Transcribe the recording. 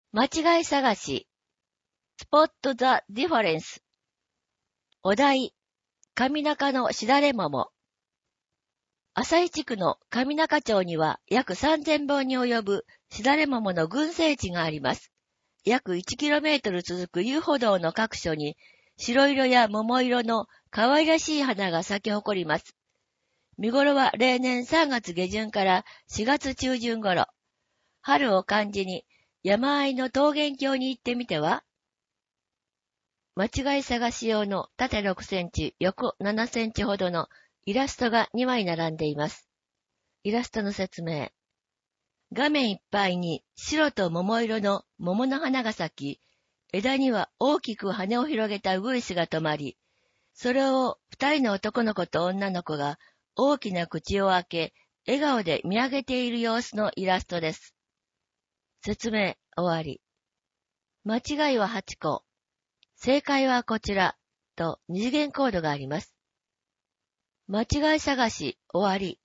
間違い探し。Spot the difference。お題。上中のしだれ桃。朝井地区の上中町には約3000本に及ぶしだれ桃の群生地があります。約 1km 続く遊歩道の各所に白色や桃色の可愛らしい花が咲き誇ります。見頃は例年3月下旬から4月中旬頃。春を感じに山あいの桃源郷に行ってみては。間違い探し用の縦6センチ、横7センチほどのイラストが2枚並んでいます。イラストの説明。画面いっぱいに白と桃色の桃の花が咲き、枝には大きく羽を広げたウグイスが止まり、それを2人の男の子と女の子が大きな口を開け、笑顔で見上げている様子のイラストです。説明終わり。間違いは8個。正解はこちらと二次元コードがあります。間違い探し終わり。